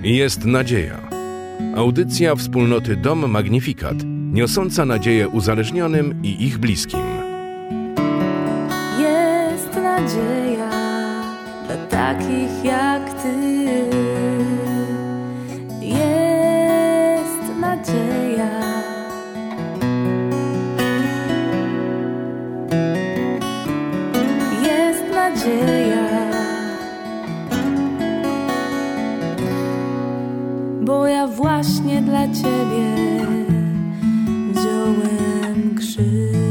Jest nadzieja. Audycja wspólnoty Dom Magnificat, niosąca nadzieję uzależnionym i ich bliskim. Jest nadzieja dla takich jak Ty. Jest nadzieja. Jest nadzieja. Bo ja właśnie dla Ciebie wziąłem krzyż.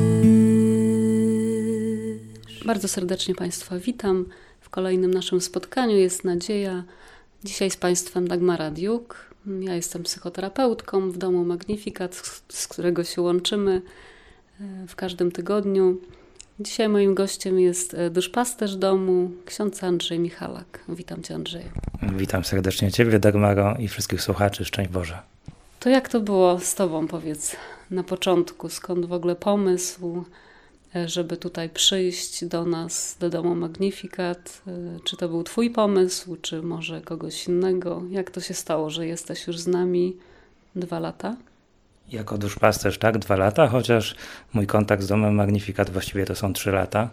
Bardzo serdecznie Państwa witam. W kolejnym naszym spotkaniu Jest nadzieja. Dzisiaj z Państwem Dagmara Diuk. Ja jestem psychoterapeutką w Domu Magnificat, z którego się łączymy w każdym tygodniu. Dzisiaj moim gościem jest duszpasterz domu, ksiądz Andrzej Michalak. Witam Cię, Andrzeju. Witam serdecznie Ciebie, Dagmaro, i wszystkich słuchaczy. Szczęść Boże. To jak to było z Tobą, powiedz, na początku? Skąd w ogóle pomysł, żeby tutaj przyjść do nas, do Domu Magnificat? Czy to był Twój pomysł, czy może kogoś innego? Jak to się stało, że jesteś już z nami 2 lata? Jako duszpasterz, tak, 2 lata, chociaż mój kontakt z Domem Magnificat właściwie to są 3 lata.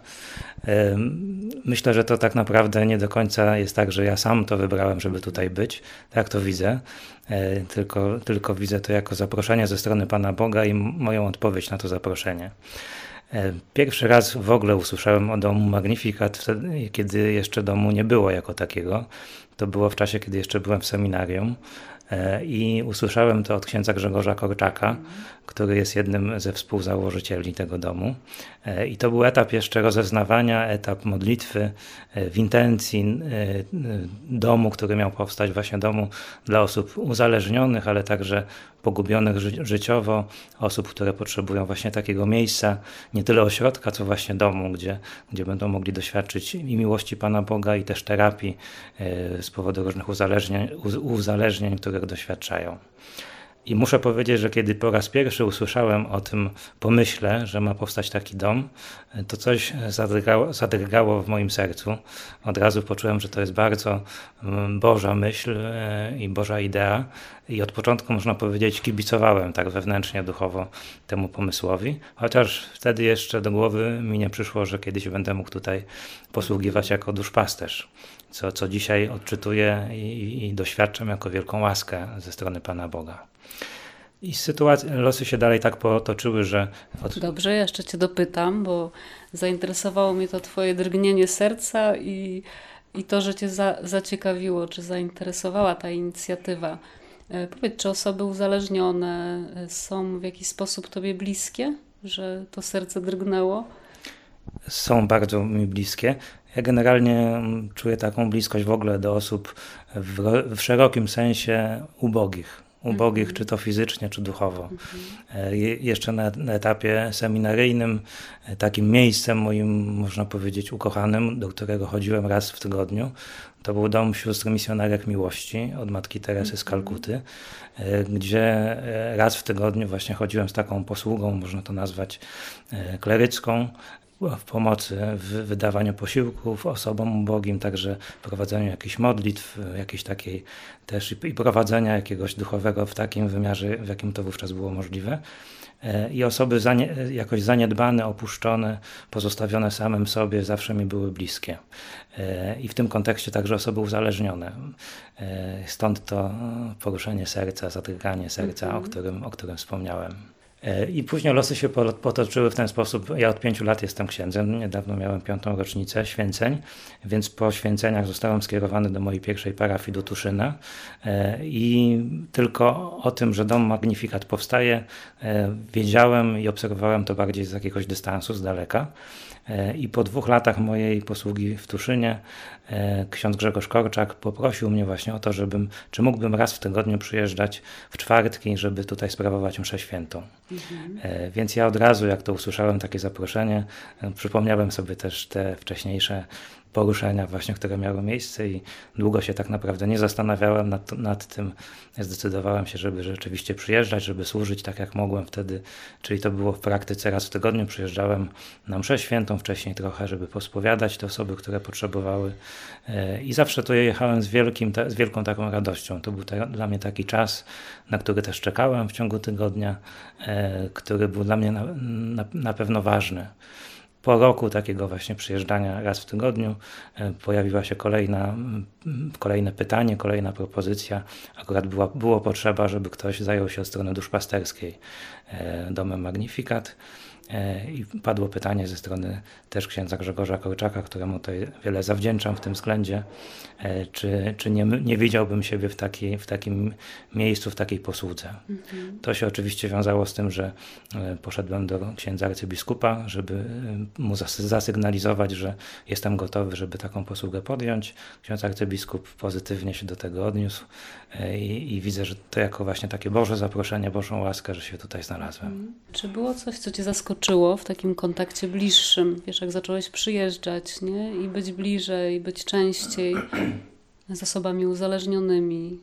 Myślę, że to tak naprawdę nie do końca jest tak, że ja sam to wybrałem, żeby tutaj być. Tak to widzę. Tylko widzę to jako zaproszenie ze strony Pana Boga i moją odpowiedź na to zaproszenie. Pierwszy raz w ogóle usłyszałem o Domu Magnificat, wtedy, kiedy jeszcze domu nie było jako takiego. To było w czasie, kiedy jeszcze byłem w seminarium. I usłyszałem to od księdza Grzegorza Korczaka, który jest jednym ze współzałożycieli tego domu. I to był etap jeszcze rozeznawania, etap modlitwy, w intencji domu, który miał powstać, właśnie domu dla osób uzależnionych, ale także pogubionych życiowo, osób, które potrzebują właśnie takiego miejsca, nie tyle ośrodka, co właśnie domu, gdzie będą mogli doświadczyć i miłości Pana Boga, i też terapii z powodu różnych uzależnień, których doświadczają. I muszę powiedzieć, że kiedy po raz pierwszy usłyszałem o tym pomyśle, że ma powstać taki dom, to coś zadrgało w moim sercu. Od razu poczułem, że to jest bardzo Boża myśl i Boża idea. I od początku, można powiedzieć, kibicowałem tak wewnętrznie, duchowo temu pomysłowi. Chociaż wtedy jeszcze do głowy mi nie przyszło, że kiedyś będę mógł tutaj posługiwać jako duszpasterz. Co dzisiaj odczytuję i doświadczam jako wielką łaskę ze strony Pana Boga. I losy się dalej tak potoczyły, że... Dobrze, ja jeszcze Cię dopytam, bo zainteresowało mnie to Twoje drgnienie serca i to, że Cię zaciekawiło, czy zainteresowała ta inicjatywa. Powiedz, czy osoby uzależnione są w jakiś sposób Tobie bliskie, że to serce drgnęło? Są bardzo mi bliskie. Ja generalnie czuję taką bliskość w ogóle do osób w szerokim sensie ubogich, czy to fizycznie, czy duchowo. Jeszcze na etapie seminaryjnym takim miejscem moim, można powiedzieć, ukochanym, do którego chodziłem raz w tygodniu, to był Dom Sióstr Misjonarek Miłości od Matki Teresy z Kalkuty, gdzie raz w tygodniu właśnie chodziłem z taką posługą, można to nazwać klerycką, w pomocy w wydawaniu posiłków osobom ubogim, także w prowadzeniu jakichś modlitw, jakiejś takiej też i prowadzenia jakiegoś duchowego w takim wymiarze, w jakim to wówczas było możliwe. I osoby jakoś zaniedbane, opuszczone, pozostawione samym sobie zawsze mi były bliskie. I w tym kontekście także osoby uzależnione. Stąd to poruszenie serca, zadrganie serca, o którym wspomniałem. I później losy się potoczyły w ten sposób. Ja od 5 lat jestem księdzem, niedawno miałem 5. rocznicę święceń, więc po święceniach zostałem skierowany do mojej pierwszej parafii, do Tuszyna, i tylko o tym, że Dom Magnificat powstaje, wiedziałem i obserwowałem to bardziej z jakiegoś dystansu, z daleka. I po 2 latach mojej posługi w Tuszynie ksiądz Grzegorz Korczak poprosił mnie właśnie o to, czy mógłbym raz w tygodniu przyjeżdżać w czwartki, żeby tutaj sprawować mszę świętą. Więc ja od razu, jak to usłyszałem, takie zaproszenie, przypomniałem sobie też te wcześniejsze poruszenia właśnie, które miały miejsce i długo się tak naprawdę nie zastanawiałem nad tym. Zdecydowałem się, żeby rzeczywiście przyjeżdżać, żeby służyć tak jak mogłem wtedy, czyli to było w praktyce raz w tygodniu. Przyjeżdżałem na mszę świętą wcześniej trochę, żeby pospowiadać te osoby, które potrzebowały i zawsze to jechałem z wielką taką radością. To był dla mnie taki czas, na który też czekałem w ciągu tygodnia, który był dla mnie na pewno ważny. Po roku takiego właśnie przyjeżdżania raz w tygodniu pojawiła się kolejne pytanie, kolejna propozycja. Akurat było potrzeba, żeby ktoś zajął się od strony duszpasterskiej domem Magnificat. I padło pytanie ze strony też księdza Grzegorza Korczaka, któremu tutaj wiele zawdzięczam w tym względzie, czy nie widziałbym siebie w takim miejscu, w takiej posłudze. To się oczywiście wiązało z tym, że poszedłem do księdza arcybiskupa, żeby mu zasygnalizować, że jestem gotowy, żeby taką posługę podjąć. Ksiądz arcybiskup pozytywnie się do tego odniósł i widzę, że to jako właśnie takie Boże zaproszenie, Bożą łaskę, że się tutaj znalazłem. Czy było coś, co cię zaskoczyło w takim kontakcie bliższym? Wiesz, jak zacząłeś przyjeżdżać, nie? I być bliżej, być częściej z osobami uzależnionymi.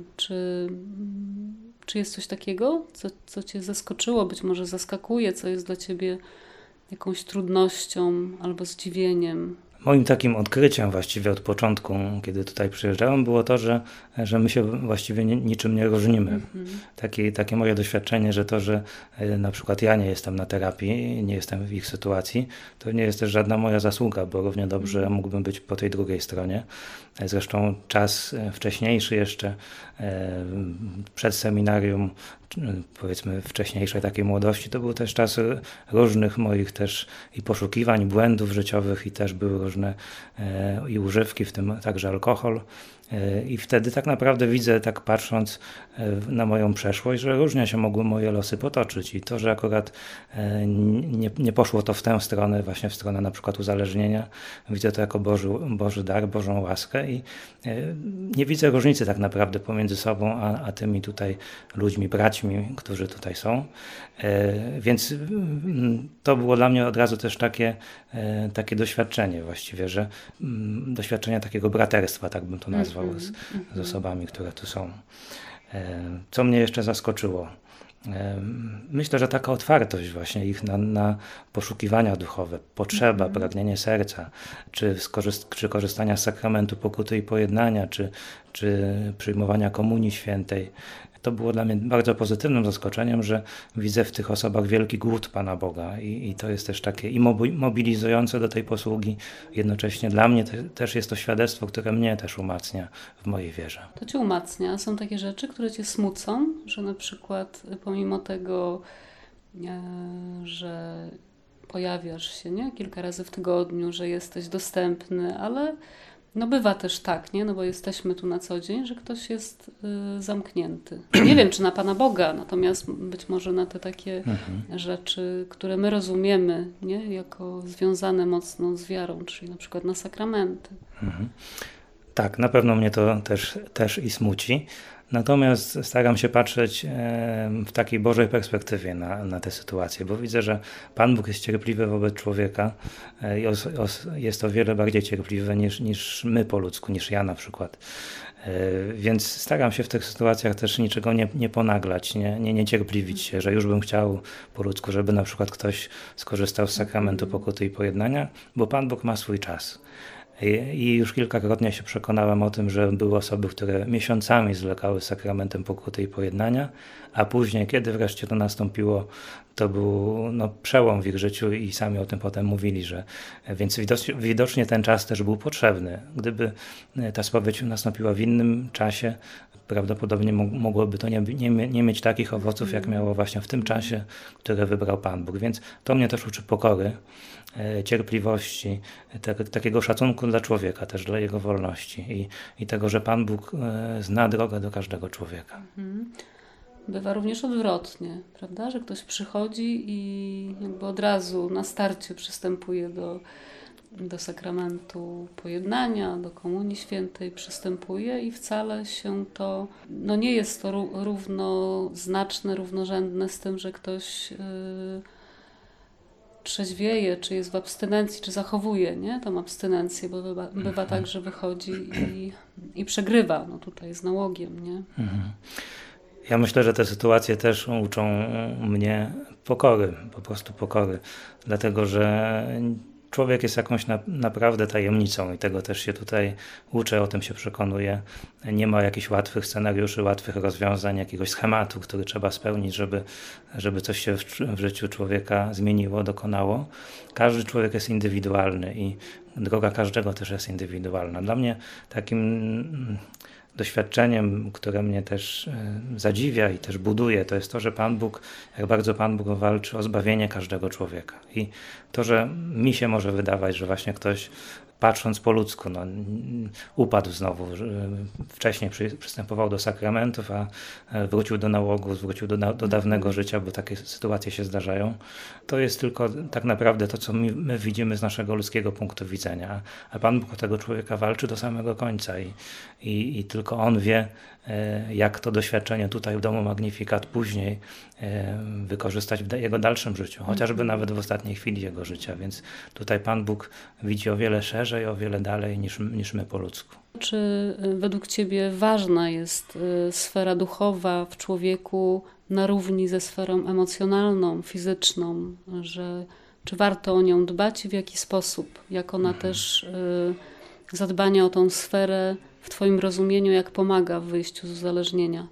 Czy jest coś takiego, co cię zaskoczyło, być może zaskakuje, co jest dla ciebie jakąś trudnością albo zdziwieniem? Moim takim odkryciem właściwie od początku, kiedy tutaj przyjeżdżałem, było to, że my się właściwie niczym nie różnimy. Takie moje doświadczenie, że to, że na przykład ja nie jestem na terapii, nie jestem w ich sytuacji, to nie jest też żadna moja zasługa, bo równie dobrze mógłbym być po tej drugiej stronie. Zresztą czas wcześniejszy jeszcze, przed seminarium, powiedzmy wcześniejszej takiej młodości, to był też czas różnych moich też i poszukiwań, błędów życiowych i też były różne i używki, w tym także alkohol. I wtedy tak naprawdę widzę, tak patrząc na moją przeszłość, że różnie się mogły moje losy potoczyć i to, że akurat nie poszło to w tę stronę, właśnie w stronę na przykład uzależnienia, widzę to jako Boży dar, Bożą łaskę i nie widzę różnicy tak naprawdę pomiędzy sobą a tymi tutaj ludźmi, braćmi, którzy tutaj są. Więc to było dla mnie od razu też takie doświadczenie właściwie, że doświadczenie takiego braterstwa, tak bym to nazwał, z osobami, które tu są. Co mnie jeszcze zaskoczyło? Myślę, że taka otwartość właśnie ich na poszukiwania duchowe, potrzeba, pragnienie serca, czy korzystania z sakramentu pokuty i pojednania, czy przyjmowania komunii świętej. To było dla mnie bardzo pozytywnym zaskoczeniem, że widzę w tych osobach wielki głód Pana Boga i to jest też takie i mobilizujące do tej posługi. Jednocześnie dla mnie też jest to świadectwo, które mnie też umacnia w mojej wierze. To cię umacnia. Są takie rzeczy, które cię smucą, że na przykład pomimo tego, że pojawiasz się kilka razy w tygodniu, że jesteś dostępny, ale bywa też tak, nie? Bo jesteśmy tu na co dzień, że ktoś jest zamknięty. Nie wiem, czy na Pana Boga, natomiast być może na te takie rzeczy, które my rozumiemy, nie? Jako związane mocno z wiarą, czyli na przykład na sakramenty. Tak, na pewno mnie to też i smuci. Natomiast staram się patrzeć w takiej Bożej perspektywie na tę sytuację, bo widzę, że Pan Bóg jest cierpliwy wobec człowieka i jest o wiele bardziej cierpliwy niż my po ludzku, niż ja na przykład. Więc staram się w tych sytuacjach też niczego nie ponaglać, nie niecierpliwić się, że już bym chciał po ludzku, żeby na przykład ktoś skorzystał z sakramentu pokuty i pojednania, bo Pan Bóg ma swój czas. I już kilkakrotnie się przekonałem o tym, że były osoby, które miesiącami zwlekały z sakramentem pokuty i pojednania, a później, kiedy wreszcie to nastąpiło, to był przełom w ich życiu i sami o tym potem mówili, więc widocznie ten czas też był potrzebny. Gdyby ta spowiedź nastąpiła w innym czasie, prawdopodobnie mogłoby to nie mieć takich owoców, jak miało właśnie w tym czasie, które wybrał Pan Bóg. Więc to mnie też uczy pokory, cierpliwości, takiego szacunku dla człowieka, też dla jego wolności i tego, że Pan Bóg zna drogę do każdego człowieka. Bywa również odwrotnie, prawda? Że ktoś przychodzi i jakby od razu na starcie przystępuje do sakramentu pojednania, do komunii świętej przystępuje i wcale się to, nie jest to równoznaczne, równorzędne z tym, że ktoś trzeźwieje, czy jest w abstynencji, czy zachowuje, nie? Tą abstynencję, bo bywa tak, że wychodzi i przegrywa, no tutaj z nałogiem, nie? Ja myślę, że te sytuacje też uczą mnie pokory, po prostu pokory, dlatego że człowiek jest jakąś naprawdę tajemnicą i tego też się tutaj uczę, o tym się przekonuję. Nie ma jakichś łatwych scenariuszy, łatwych rozwiązań, jakiegoś schematu, który trzeba spełnić, żeby coś się w życiu człowieka zmieniło, dokonało. Każdy człowiek jest indywidualny i droga każdego też jest indywidualna. Dla mnie takim doświadczeniem, które mnie też zadziwia i też buduje, to jest to, że Pan Bóg, jak bardzo Pan Bóg walczy o zbawienie każdego człowieka. I to, że mi się może wydawać, że właśnie ktoś patrząc po ludzku, upadł znowu, wcześniej przystępował do sakramentów, a wrócił do nałogów, wrócił do dawnego życia, bo takie sytuacje się zdarzają. To jest tylko tak naprawdę to, co my widzimy z naszego ludzkiego punktu widzenia. A Pan Bóg o tego człowieka walczy do samego końca i tylko On wie, jak to doświadczenie tutaj w Domu Magnifikat później wykorzystać w jego dalszym życiu, chociażby nawet w ostatniej chwili jego życia. Więc tutaj Pan Bóg widzi o wiele szerzej, o wiele dalej niż my po ludzku. Czy według Ciebie ważna jest sfera duchowa w człowieku na równi ze sferą emocjonalną, fizyczną, czy warto o nią dbać i w jaki sposób? Jak ona też zadbanie o tą sferę w Twoim rozumieniu, jak pomaga w wyjściu z uzależnienia?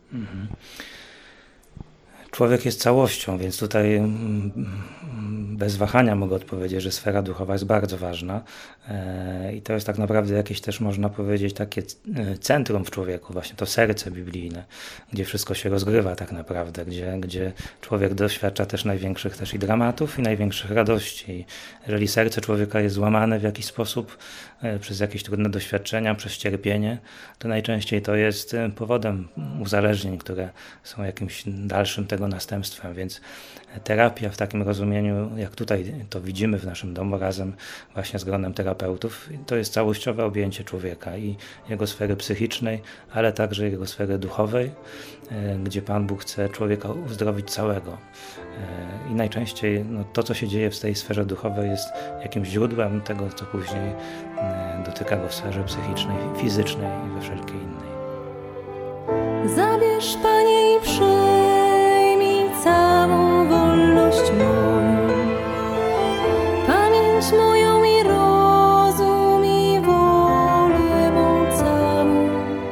Człowiek jest całością, więc tutaj bez wahania mogę odpowiedzieć, że sfera duchowa jest bardzo ważna i to jest tak naprawdę jakieś też, można powiedzieć, takie centrum w człowieku, właśnie to serce biblijne, gdzie wszystko się rozgrywa tak naprawdę, gdzie człowiek doświadcza też największych też i dramatów i największych radości. I jeżeli serce człowieka jest złamane w jakiś sposób przez jakieś trudne doświadczenia, przez cierpienie, to najczęściej to jest powodem uzależnień, które są jakimś dalszym tego następstwem, więc terapia w takim rozumieniu, jak tutaj to widzimy w naszym domu razem właśnie z gronem terapeutów, to jest całościowe objęcie człowieka i jego sfery psychicznej, ale także jego sfery duchowej, gdzie Pan Bóg chce człowieka uzdrowić całego. I najczęściej to, co się dzieje w tej sferze duchowej, jest jakimś źródłem tego, co później dotyka go w sferze psychicznej, fizycznej i we wszelkiej innej. Zabierz, Panie, i przyjmij całą wolność moją, pamięć moją i rozum i wolę mą całą.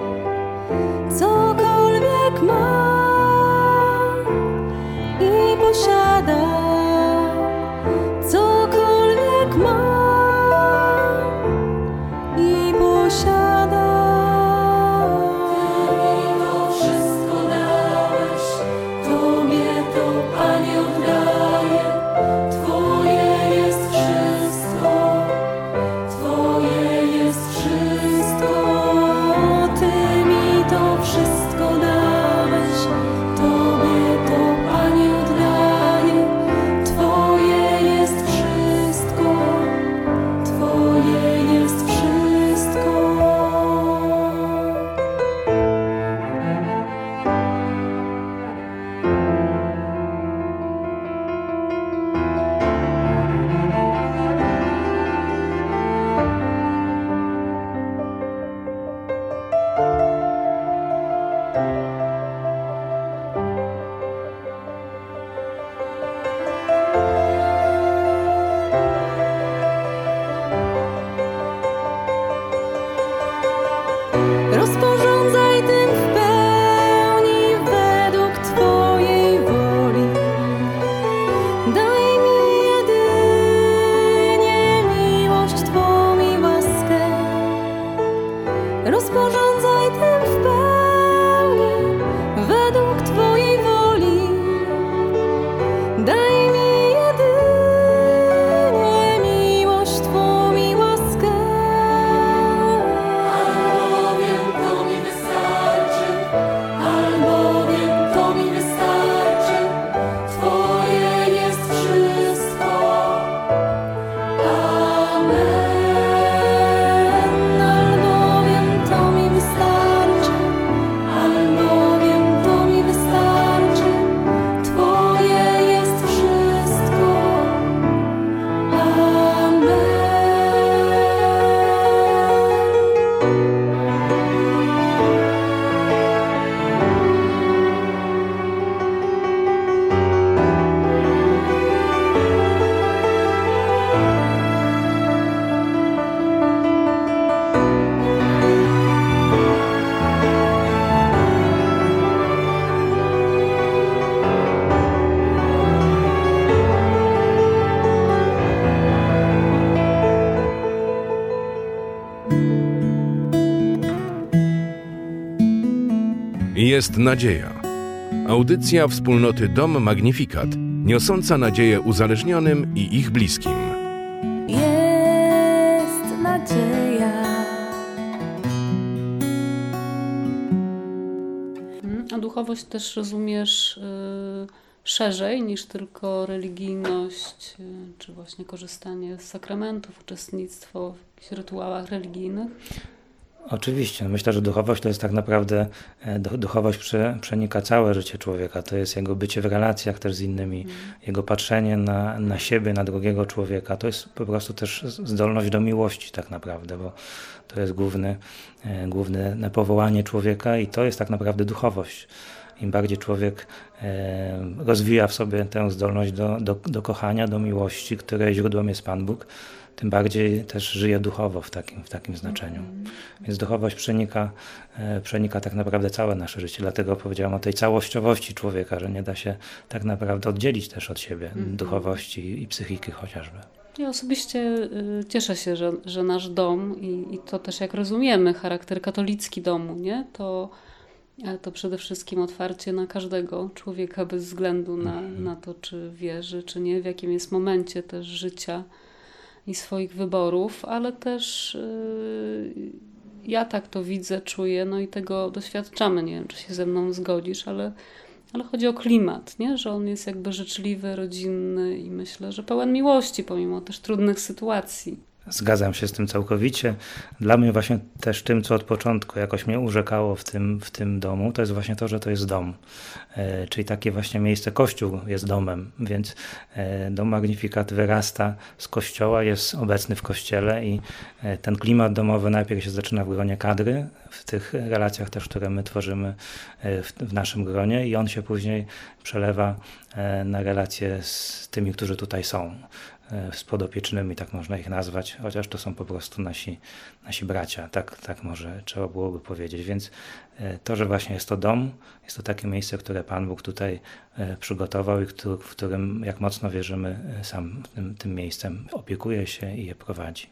Cokolwiek mam i posiadam, cokolwiek mam i posiadam. Rozporządzaj tym w pełni według Twojej woli. Daj mi jedynie miłość Twą i łaskę. Rozporządzaj tym w pełni według Twojej woli. Daj mi jedynie miłość Twą i łaskę. Albowiem to mi wystarczy. Jest nadzieja. Audycja wspólnoty Dom Magnificat, niosąca nadzieję uzależnionym i ich bliskim. Jest nadzieja. A duchowość też rozumiesz szerzej niż tylko religijność, czy właśnie korzystanie z sakramentów, uczestnictwo w jakichś rytuałach religijnych? Oczywiście. Myślę, że duchowość to jest tak naprawdę, duchowość przenika całe życie człowieka. To jest jego bycie w relacjach też z innymi, jego patrzenie na siebie, na drugiego człowieka. To jest po prostu też zdolność do miłości tak naprawdę, bo to jest główne powołanie człowieka i to jest tak naprawdę duchowość. Im bardziej człowiek rozwija w sobie tę zdolność do kochania, do miłości, której źródłem jest Pan Bóg, tym bardziej też żyje duchowo w takim znaczeniu. Więc duchowość przenika tak naprawdę całe nasze życie. Dlatego powiedziałam o tej całościowości człowieka, że nie da się tak naprawdę oddzielić też od siebie duchowości i psychiki chociażby. Ja osobiście cieszę się, że nasz dom i to też jak rozumiemy charakter katolicki domu, nie? To przede wszystkim otwarcie na każdego człowieka bez względu na to, czy wierzy, czy nie, w jakim jest momencie też życia i swoich wyborów, ale też ja tak to widzę, czuję, no i tego doświadczamy. Nie wiem, czy się ze mną zgodzisz, ale chodzi o klimat, nie? Że on jest jakby życzliwy, rodzinny i myślę, że pełen miłości, pomimo też trudnych sytuacji. Zgadzam się z tym całkowicie. Dla mnie właśnie też tym, co od początku jakoś mnie urzekało w tym domu, to jest właśnie to, że to jest dom. Czyli takie właśnie miejsce, Kościół jest domem, więc Dom Magnificat wyrasta z Kościoła, jest obecny w Kościele i ten klimat domowy najpierw się zaczyna w gronie kadry, w tych relacjach też, które my tworzymy w naszym gronie i on się później przelewa na relacje z tymi, którzy tutaj są. Z podopiecznymi, tak można ich nazwać, chociaż to są po prostu nasi bracia, tak może trzeba byłoby powiedzieć. Więc to, że właśnie jest to dom, jest to takie miejsce, które Pan Bóg tutaj przygotował i w którym, jak mocno wierzymy, sam tym miejscem opiekuje się i je prowadzi.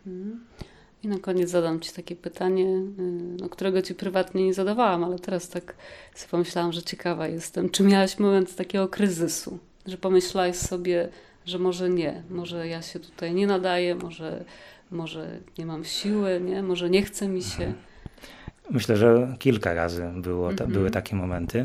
I na koniec zadam Ci takie pytanie, którego Ci prywatnie nie zadawałam, ale teraz tak sobie pomyślałam, że ciekawa jestem. Czy miałaś moment takiego kryzysu, że pomyślałaś sobie, że może ja się tutaj nie nadaję, może nie mam siły, nie? Może nie chce mi się. Myślę, że kilka razy były takie momenty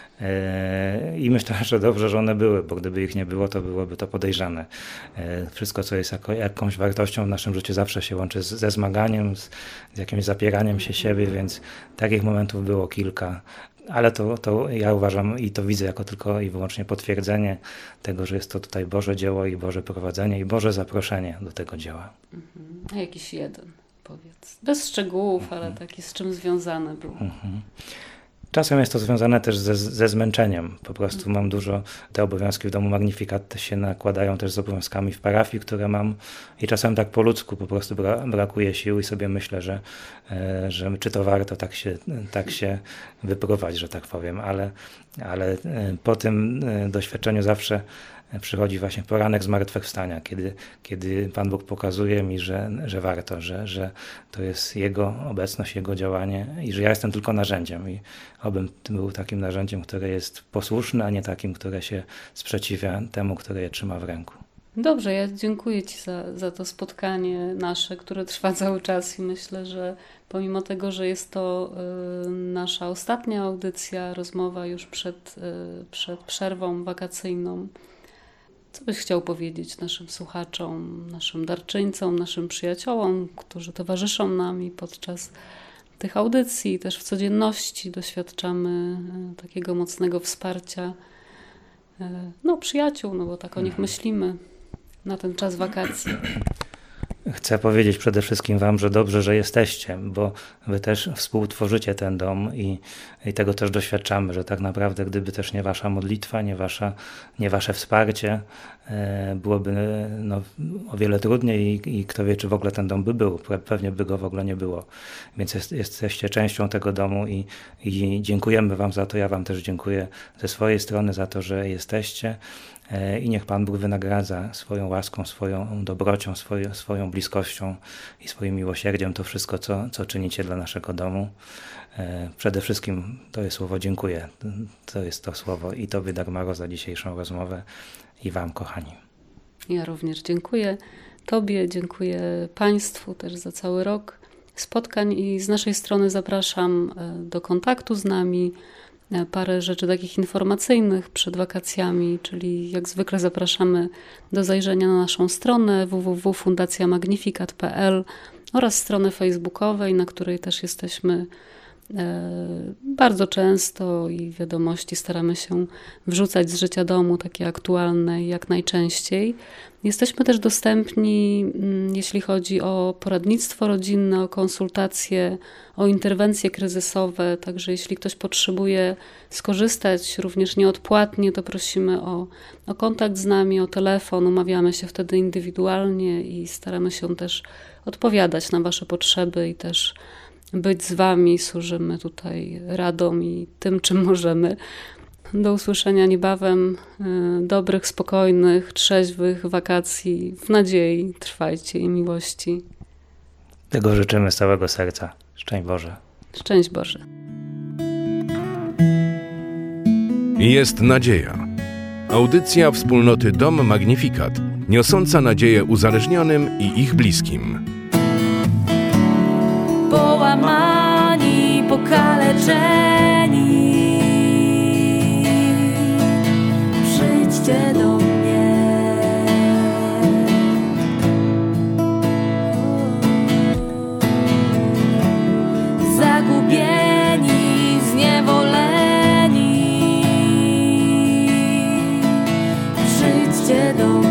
i myślę, że dobrze, że one były, bo gdyby ich nie było, to byłoby to podejrzane. Wszystko, co jest jakąś wartością w naszym życiu, zawsze się łączy ze zmaganiem, z jakimś zapieraniem się siebie, więc takich momentów było kilka. Ale to ja uważam i to widzę jako tylko i wyłącznie potwierdzenie tego, że jest to tutaj Boże dzieło i Boże prowadzenie i Boże zaproszenie do tego dzieła. A jakiś jeden, powiedz. Bez szczegółów, ale taki z czym związany był. Czasem jest to związane też ze zmęczeniem. Po prostu mam te obowiązki w Domu Magnificat się nakładają też z obowiązkami w parafii, które mam i czasem tak po ludzku po prostu brakuje sił i sobie myślę, że czy to warto tak się wypróbować, że tak powiem, ale po tym doświadczeniu zawsze przychodzi właśnie poranek zmartwychwstania, kiedy Pan Bóg pokazuje mi, że warto, że to jest Jego obecność, Jego działanie i że ja jestem tylko narzędziem i obym był takim narzędziem, które jest posłuszne, a nie takim, które się sprzeciwia temu, które je trzyma w ręku. Dobrze, ja dziękuję Ci za to spotkanie nasze, które trwa cały czas i myślę, że pomimo tego, że jest to nasza ostatnia audycja, rozmowa już przed przerwą wakacyjną, co byś chciał powiedzieć naszym słuchaczom, naszym darczyńcom, naszym przyjaciołom, którzy towarzyszą nami podczas tych audycji, też w codzienności doświadczamy takiego mocnego wsparcia przyjaciół, bo tak o nich myślimy na ten czas wakacji. chcę powiedzieć przede wszystkim wam, że dobrze, że jesteście, bo wy też współtworzycie ten dom i tego też doświadczamy, że tak naprawdę gdyby też nie wasza modlitwa, nie wasze wsparcie, byłoby o wiele trudniej i kto wie, czy w ogóle ten dom by był. Pewnie by go w ogóle nie było. Więc jesteście częścią tego domu i dziękujemy wam za to. Ja wam też dziękuję ze swojej strony za to, że jesteście. I niech Pan Bóg wynagradza swoją łaską, swoją dobrocią, swoją bliskością i swoim miłosierdziem to wszystko, co czynicie dla naszego domu. Przede wszystkim to jest słowo dziękuję. To jest to słowo i Tobie, Dagmaro, za dzisiejszą rozmowę i Wam, kochani. Ja również dziękuję Tobie, dziękuję Państwu też za cały rok spotkań i z naszej strony zapraszam do kontaktu z nami. Parę rzeczy takich informacyjnych przed wakacjami, czyli jak zwykle zapraszamy do zajrzenia na naszą stronę www.fundacjamagnificat.pl oraz stronę facebookowej, na której też jesteśmy bardzo często i wiadomości staramy się wrzucać z życia domu, takie aktualne jak najczęściej. Jesteśmy też dostępni, jeśli chodzi o poradnictwo rodzinne, o konsultacje, o interwencje kryzysowe, także jeśli ktoś potrzebuje skorzystać również nieodpłatnie, to prosimy o kontakt z nami, o telefon, umawiamy się wtedy indywidualnie i staramy się też odpowiadać na Wasze potrzeby i też być z Wami, służymy tutaj radą i tym, czym możemy. Do usłyszenia niebawem. Dobrych, spokojnych, trzeźwych wakacji. W nadziei trwajcie i miłości. Tego życzymy z całego serca. Szczęść Boże. Szczęść Boże. Jest nadzieja. Audycja wspólnoty Dom Magnificat, niosąca nadzieję uzależnionym i ich bliskim. Połamani, pokaleczeni, przyjdźcie do mnie. Zagubieni, zniewoleni, przyjdźcie do mnie.